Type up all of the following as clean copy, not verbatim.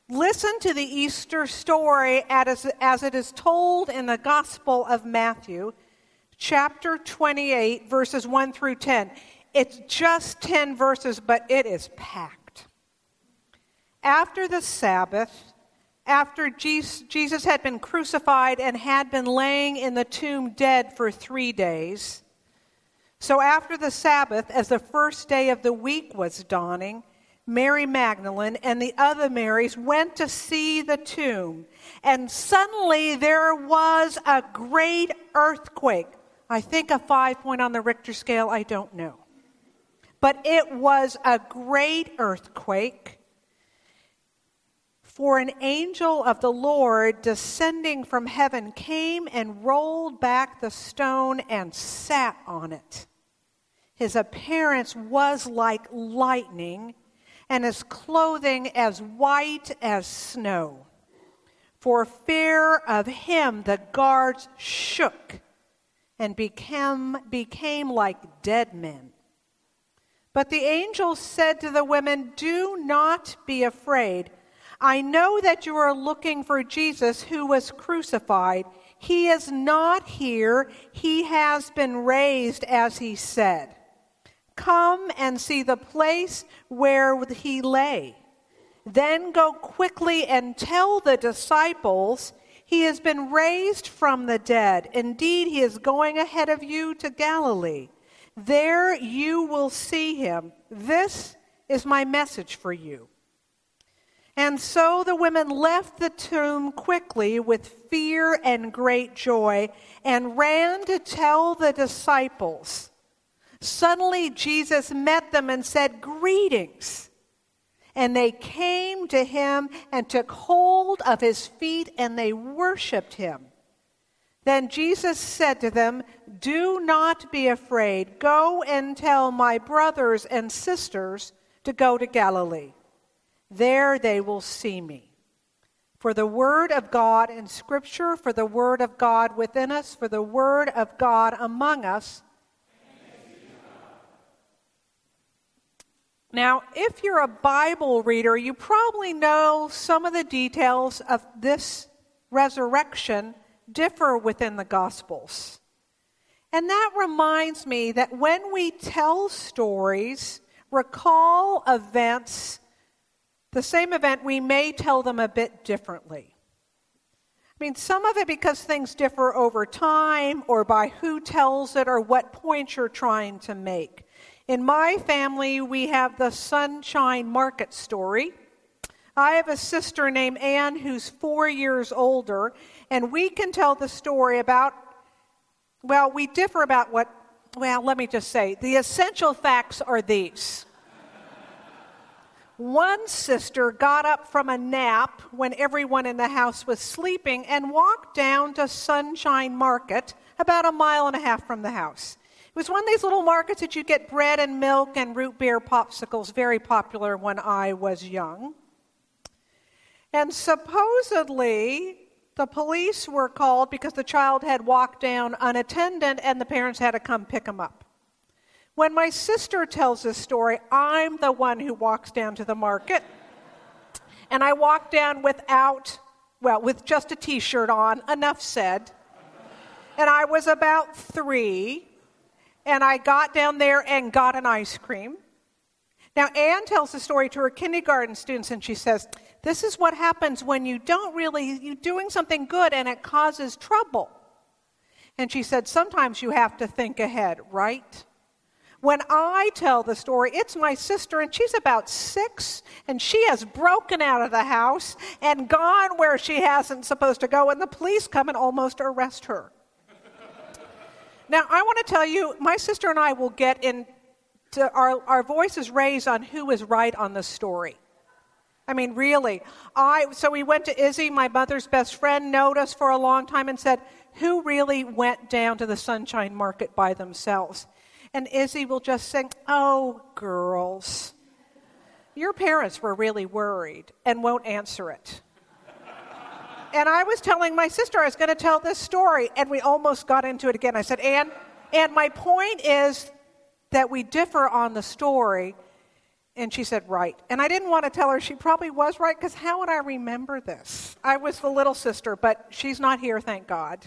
Listen to the Easter story as it is told in the Gospel of Matthew, chapter 28, verses 1 through 10. It's just 10 verses, but it is packed. After the Sabbath, after Jesus had been crucified and had been laying in the tomb dead for 3 days, so after the Sabbath, as the first day of the week was dawning, Mary Magdalene and the other Marys went to see the tomb, and suddenly there was a great earthquake. I think a 5 point on the Richter scale, I don't know. But it was a great earthquake, for an angel of the Lord descending from heaven came and rolled back the stone and sat on it. His appearance was like lightning, and his clothing as white as snow. For fear of him, the guards shook and became like dead men. But the angel said to the women, "Do not be afraid. I know that you are looking for Jesus who was crucified. He is not here. He has been raised, as he said. Come and see the place where he lay. Then go quickly and tell the disciples, he has been raised from the dead. Indeed, he is going ahead of you to Galilee. There you will see him. This is my message for you." And so the women left the tomb quickly with fear and great joy and ran to tell the disciples. Suddenly Jesus met them and said, "Greetings." And they came to him and took hold of his feet and they worshiped him. Then Jesus said to them, "Do not be afraid. Go and tell my brothers and sisters to go to Galilee. There they will see me." For the word of God in Scripture, for the word of God within us, for the word of God among us. Now, if you're a Bible reader, you probably know some of the details of this resurrection differ within the Gospels. And that reminds me that when we tell stories, recall events, the same event, we may tell them a bit differently. I mean, some of it because things differ over time or by who tells it or what point you're trying to make. In my family, we have the Sunshine Market story. I have a sister named Anne who's 4 years older, and we can tell the story about, we differ about let me just say, the essential facts are these. One sister got up from a nap when everyone in the house was sleeping and walked down to Sunshine Market, about 1.5 miles from the house. It was one of these little markets that you get bread and milk and root beer popsicles, very popular when I was young. And supposedly, the police were called because the child had walked down unattended and the parents had to come pick him up. When my sister tells this story, I'm the one who walks down to the market. And I walked down with just a t-shirt on, enough said. And I was about 3. And I got down there and got an ice cream. Now, Anne tells the story to her kindergarten students, and she says, this is what happens when you're doing something good and it causes trouble. And she said, sometimes you have to think ahead, right? When I tell the story, it's my sister, and she's about 6, and she has broken out of the house and gone where she hasn't supposed to go, and the police come and almost arrest her. Now, I want to tell you, my sister and I will get into our voices raised on who is right on the story. I mean, really. So we went to Izzy, my mother's best friend, knowed us for a long time and said, who really went down to the Sunshine Market by themselves? And Izzy will just say, oh, girls, your parents were really worried, and won't answer it. And I was telling my sister I was going to tell this story, and we almost got into it again. I said, Anne, my point is that we differ on the story, And she said, right. And I didn't want to tell her she probably was right, because how would I remember this? I was the little sister, but she's not here, thank God.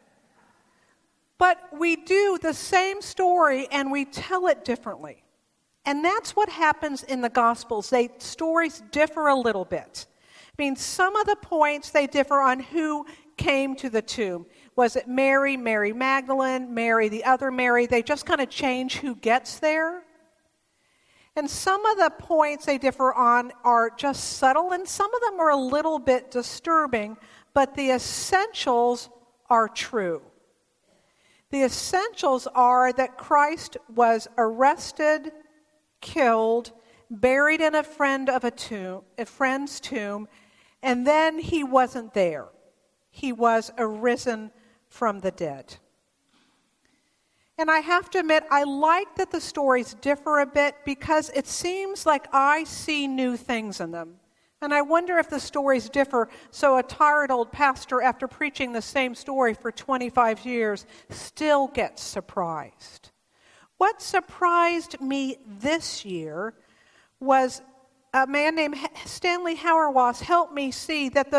But we do the same story and we tell it differently. And that's what happens in the Gospels. Stories differ a little bit. I mean, some of the points they differ on who came to the tomb. Was it Mary, Mary Magdalene, Mary, the other Mary? They just kind of change who gets there. And some of the points they differ on are just subtle, and some of them are a little bit disturbing, but the essentials are true. The essentials are that Christ was arrested, killed, buried in a friend's tomb, and then he wasn't there. He was arisen from the dead. And I have to admit, I like that the stories differ a bit, because it seems like I see new things in them. And I wonder if the stories differ, so a tired old pastor, after preaching the same story for 25 years, still gets surprised. What surprised me this year was a man named Stanley Hauerwas helped me see that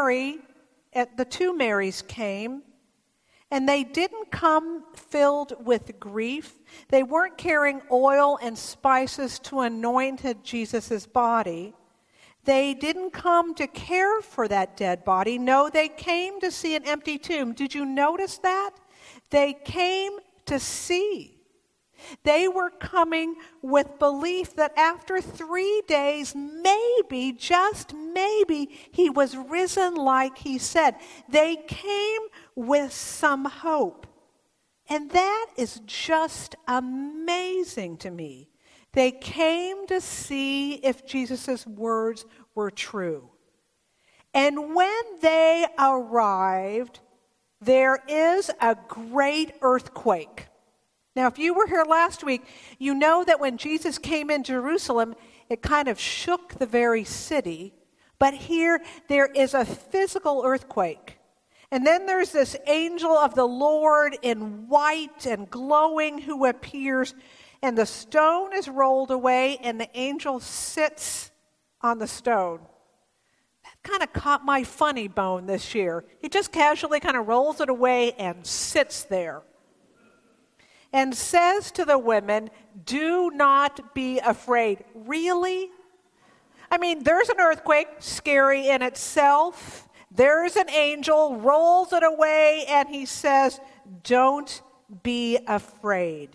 the two Marys came, and they didn't come filled with grief. They weren't carrying oil and spices to anoint Jesus' body. They didn't come to care for that dead body. No, they came to see an empty tomb. Did you notice that? They came to see. They were coming with belief that after 3 days, maybe, just maybe, he was risen like he said. They came with some hope. And that is just amazing to me. They came to see if Jesus' words were true. And when they arrived, there is a great earthquake. Now, if you were here last week, you know that when Jesus came in Jerusalem, it kind of shook the very city. But here, there is a physical earthquake. And then there's this angel of the Lord in white and glowing who appears, and the stone is rolled away, and the angel sits on the stone. That kind of caught my funny bone this year. He just casually kind of rolls it away and sits there. And says to the women, do not be afraid. Really? I mean, there's an earthquake, scary in itself. There's an angel, rolls it away, and he says, don't be afraid.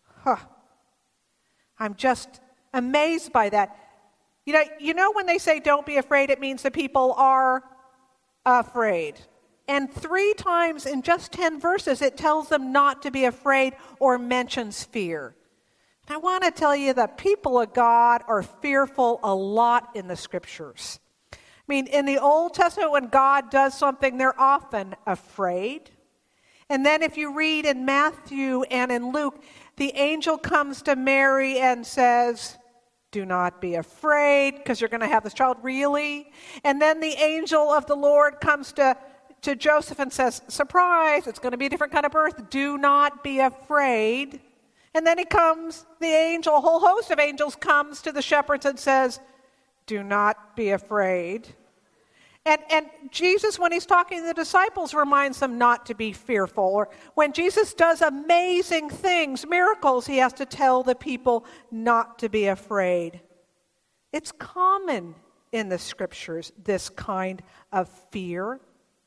I'm just amazed by that. You know when they say don't be afraid, it means the people are afraid. And 3 times in just 10 verses, it tells them not to be afraid or mentions fear. And I want to tell you that people of God are fearful a lot in the Scriptures. I mean, in the Old Testament, when God does something, they're often afraid. And then if you read in Matthew and in Luke, the angel comes to Mary and says, do not be afraid, because you're going to have this child. Really? And then the angel of the Lord comes to Joseph and says, surprise, it's going to be a different kind of birth. Do not be afraid. And then a whole host of angels comes to the shepherds and says, do not be afraid. And Jesus, when he's talking to the disciples, reminds them not to be fearful. Or when Jesus does amazing things, miracles, he has to tell the people not to be afraid. It's common in the Scriptures, this kind of fear.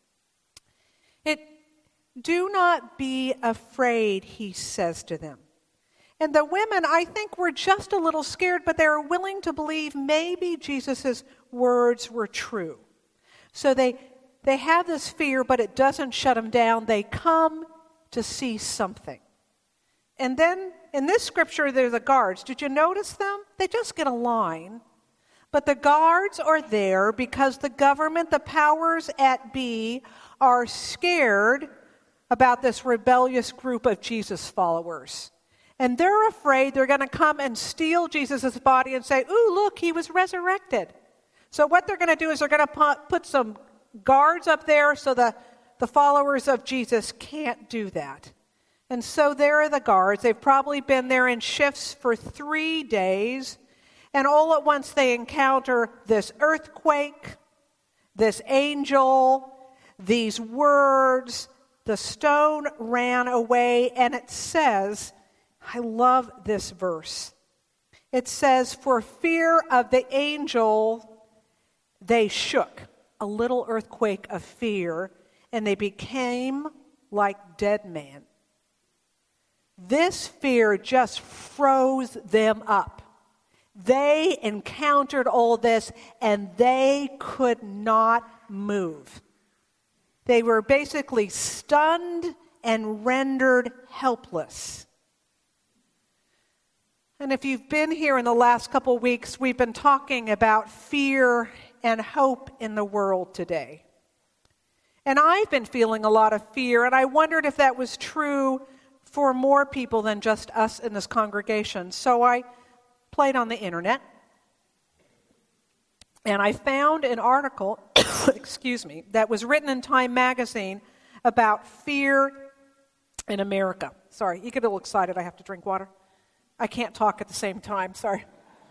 Do not be afraid, he says to them. And the women, I think, were just a little scared, but they were willing to believe maybe Jesus' words were true. So they have this fear, but it doesn't shut them down. They come to see something. And then in this scripture, there are the guards. Did you notice them? They just get a line. But the guards are there because the government, the powers at be, are scared about this rebellious group of Jesus followers. And they're afraid they're going to come and steal Jesus' body and say, ooh, look, he was resurrected. So what they're going to do is they're going to put some guards up there so the followers of Jesus can't do that. And so there are the guards. They've probably been there in shifts for 3 days. And all at once they encounter this earthquake, this angel, these words. The stone ran away, and it says, I love this verse. It says, for fear of the angel, they shook. A little earthquake of fear, and they became like dead men. This fear just froze them up. They encountered all this, and they could not move. They were basically stunned and rendered helpless. And if you've been here in the last couple weeks, we've been talking about fear and hope in the world today. And I've been feeling a lot of fear, and I wondered if that was true for more people than just us in this congregation. So I played on the internet, and I found an article, that was written in Time magazine about fear in America. Sorry, you get a little excited. I have to drink water. I can't talk at the same time. Sorry.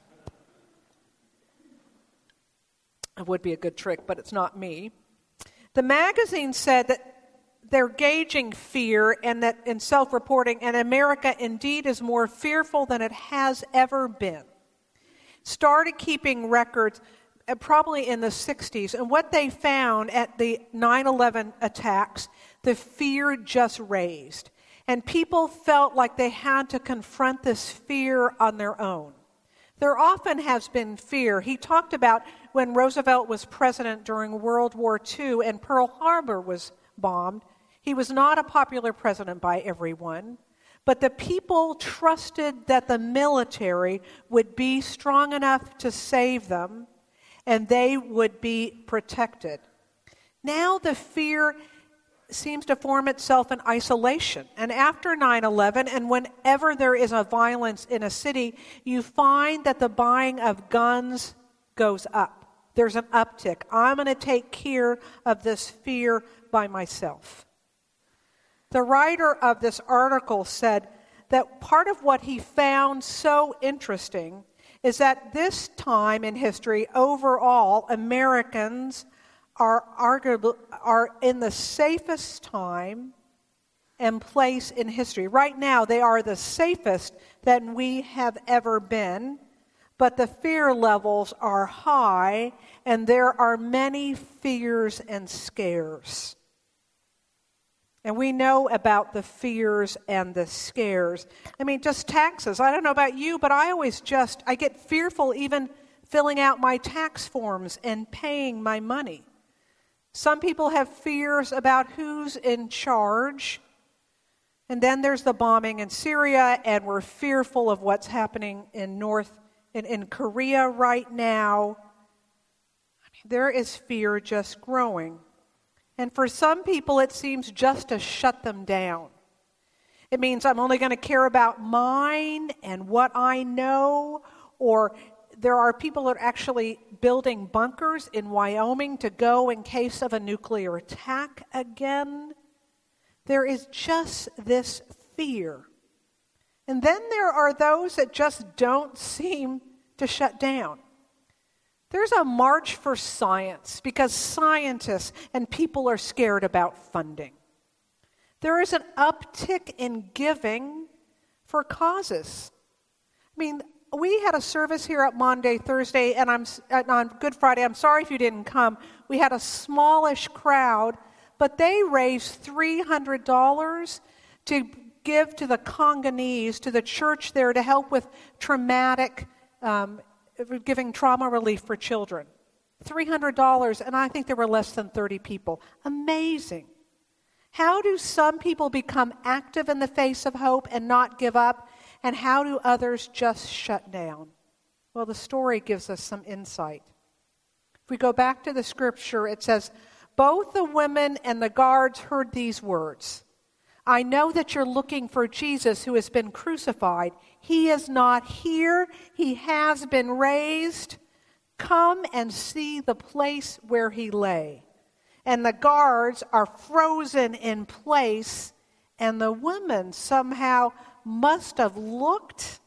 It would be a good trick, but it's not me. The magazine said that they're gauging fear and that in self-reporting, and America indeed is more fearful than it has ever been. Started keeping records probably in the 60s, and what they found at the 9/11 attacks, the fear just raised. And people felt like they had to confront this fear on their own. There often has been fear. He talked about when Roosevelt was president during World War II and Pearl Harbor was bombed. He was not a popular president by everyone, but the people trusted that the military would be strong enough to save them and they would be protected. Now the fear seems to form itself in isolation. And after 9/11, and whenever there is a violence in a city, you find that the buying of guns goes up. There's an uptick. I'm going to take care of this fear by myself. The writer of this article said that part of what he found so interesting is that this time in history, overall, Americans are in the safest time and place in history. Right now, they are the safest that we have ever been, but the fear levels are high, and there are many fears and scares. And we know about the fears and the scares. I mean, just taxes. I don't know about you, but I get fearful even filling out my tax forms and paying my money. Some people have fears about who's in charge. And then there's the bombing in Syria, and we're fearful of what's happening in Korea right now. There is fear just growing. And for some people, it seems just to shut them down. It means I'm only going to care about mine and what I know. Or there are people that are actually building bunkers in Wyoming to go in case of a nuclear attack again. There is just this fear. And then there are those that just don't seem to shut down. There's a march for science because scientists and people are scared about funding. There is an uptick in giving for causes. I mean, we had a service here at Maundy Thursday and on Good Friday. I'm sorry if you didn't come. We had a smallish crowd, but they raised $300 to give to the Congolese, to the church there, to help with giving trauma relief for children. $300, and I think there were less than 30 people. Amazing. How do some people become active in the face of hope and not give up? And how do others just shut down? Well, the story gives us some insight. If we go back to the scripture, it says, both the women and the guards heard these words. I know that you're looking for Jesus who has been crucified. He is not here. He has been raised. Come and see the place where he lay. And the guards are frozen in place, and the women somehow must have looked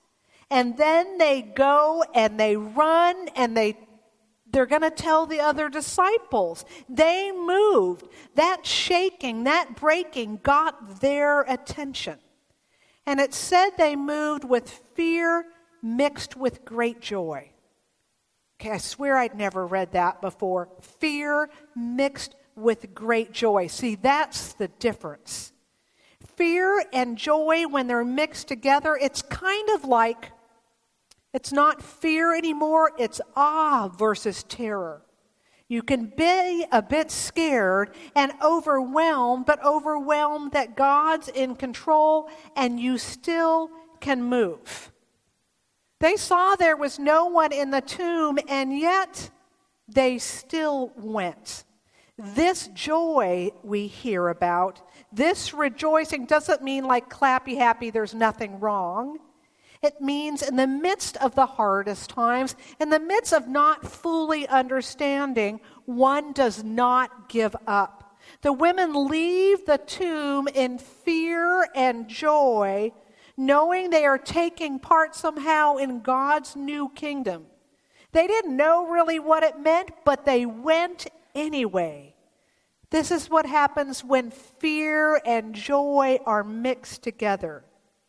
And then they go and they run and they're going to tell the other disciples. They moved. That shaking, that breaking got their attention. And it said they moved with fear mixed with great joy. Okay, I swear I'd never read that before. Fear mixed with great joy. See, that's the difference. Fear and joy, when they're mixed together, it's kind of like, it's not fear anymore, it's awe versus terror. You can be a bit scared and overwhelmed, but overwhelmed that God's in control and you still can move. They saw there was no one in the tomb, and yet they still went. This joy we hear about, this rejoicing doesn't mean like clappy happy, there's nothing wrong. It means in the midst of the hardest times, in the midst of not fully understanding, one does not give up. The women leave the tomb in fear and joy, knowing they are taking part somehow in God's new kingdom. They didn't know really what it meant, but they went anyway. This is what happens when fear and joy are mixed together.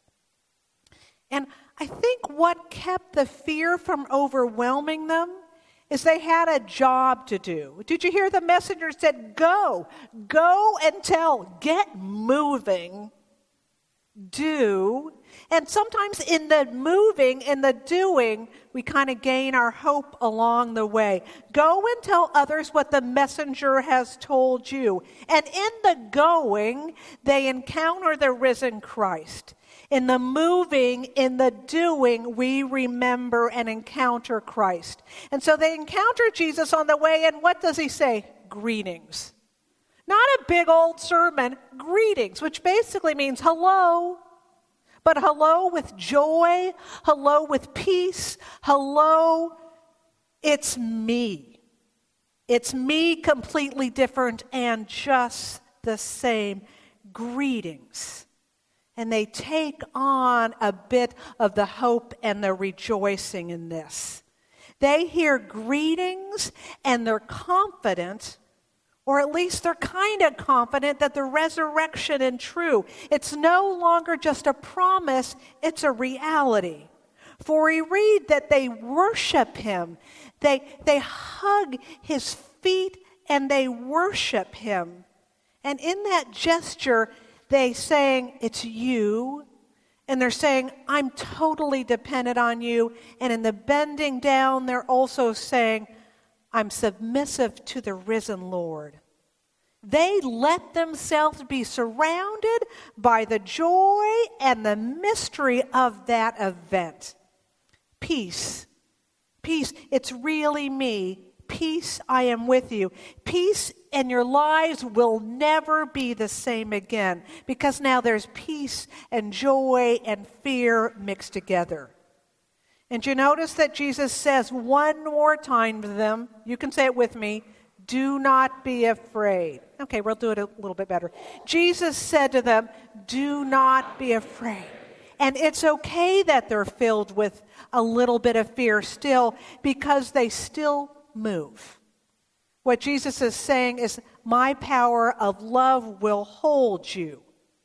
And I think what kept the fear from overwhelming them is they had a job to do. Did you hear the messenger said, go and tell, get moving, do. And sometimes in the moving, in the doing, we kind of gain our hope along the way. Go and tell others what the messenger has told you. And in the going, they encounter the risen Christ. In the moving, in the doing, we remember and encounter Christ. And so they encounter Jesus on the way, and what does he say? Greetings. Not a big old sermon, greetings, which basically means hello. But hello with joy, hello with peace, hello, it's me. It's me completely different and just the same. Greetings. And they take on a bit of the hope and the rejoicing in this. They hear greetings and they're confident, or at least they're kind of confident that the resurrection is true. It's no longer just a promise, it's a reality. For we read that they worship him. They hug his feet and they worship him. And in that gesture, they saying, it's you. And they're saying, I'm totally dependent on you. And in the bending down, they're also saying, I'm submissive to the risen Lord. They let themselves be surrounded by the joy and the mystery of that event. Peace. Peace. It's really me. Peace, I am with you. Peace, and your lives will never be the same again, because now there's peace and joy and fear mixed together. And you notice that Jesus says one more time to them, you can say it with me, do not be afraid. Okay, we'll do it a little bit better. Jesus said to them, do not be afraid. And it's okay that they're filled with a little bit of fear still, because they still move. What Jesus is saying is, my power of love will hold you.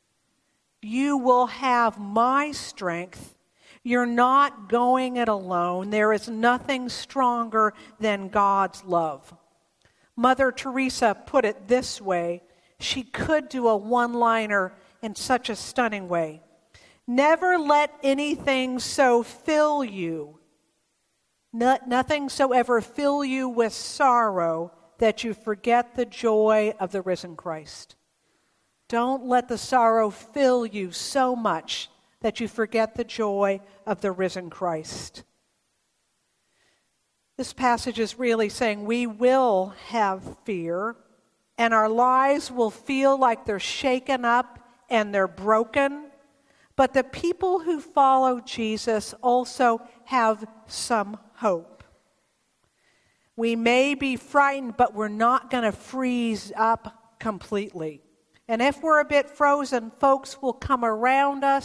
You will have my strength. You're not going it alone. There is nothing stronger than God's love. Mother Teresa put it this way. She could do a one-liner in such a stunning way. Never let anything so fill you, nothing so ever fill you with sorrow that you forget the joy of the risen Christ. Don't let the sorrow fill you so much that you forget the joy of the risen Christ. This passage is really saying we will have fear, and our lives will feel like they're shaken up and they're broken. But the people who follow Jesus also have some hope. We may be frightened, but we're not going to freeze up completely. And if we're a bit frozen, folks will come around us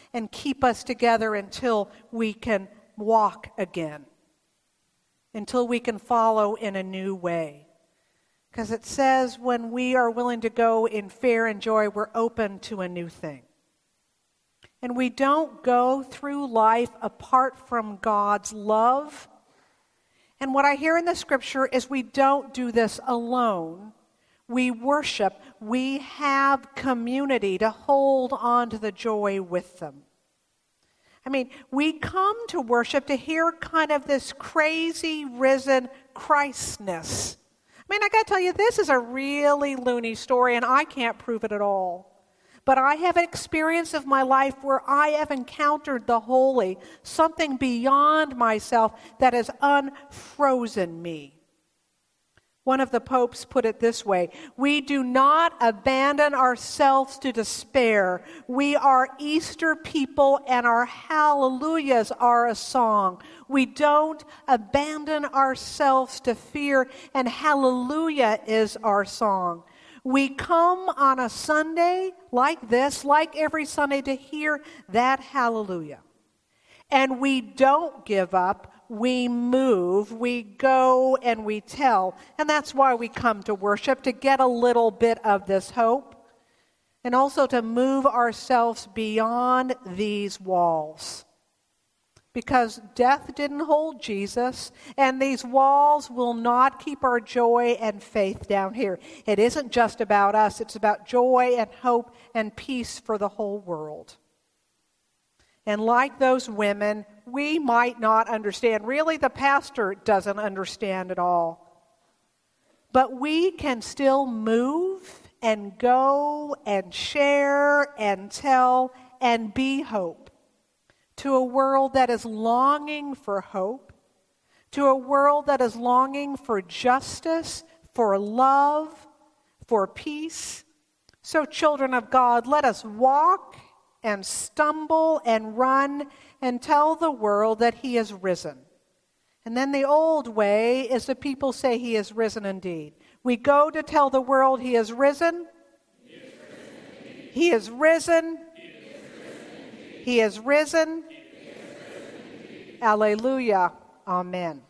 and keep us together until we can walk again, until we can follow in a new way. Because it says when we are willing to go in fear and joy, we're open to a new thing. And we don't go through life apart from God's love. And what I hear in the scripture is we don't do this alone. We worship. We have community to hold on to the joy with them. I mean, we come to worship to hear kind of this crazy risen Christness. I mean, I got to tell you, this is a really loony story, and I can't prove it at all. But I have an experience of my life where I have encountered the holy, something beyond myself that has unfrozen me. One of the popes put it this way: we do not abandon ourselves to despair. We are Easter people, and our hallelujahs are a song. We don't abandon ourselves to fear, and hallelujah is our song. We come on a Sunday like this, like every Sunday, to hear that hallelujah. And we don't give up. We move, we go, and we tell. And that's why we come to worship, to get a little bit of this hope, and also to move ourselves beyond these walls. Because death didn't hold Jesus, and these walls will not keep our joy and faith down here. It isn't just about us, it's about joy and hope and peace for the whole world. And like those women, we might not understand. Really, the pastor doesn't understand at all. But we can still move and go and share and tell and be hope to a world that is longing for hope, to a world that is longing for justice, for love, for peace. So, children of God, let us walk and stumble and run and tell the world that he is risen. And then the old way is that people say he is risen indeed. We go to tell the world he is risen. He is risen. He is risen. Alleluia. Amen.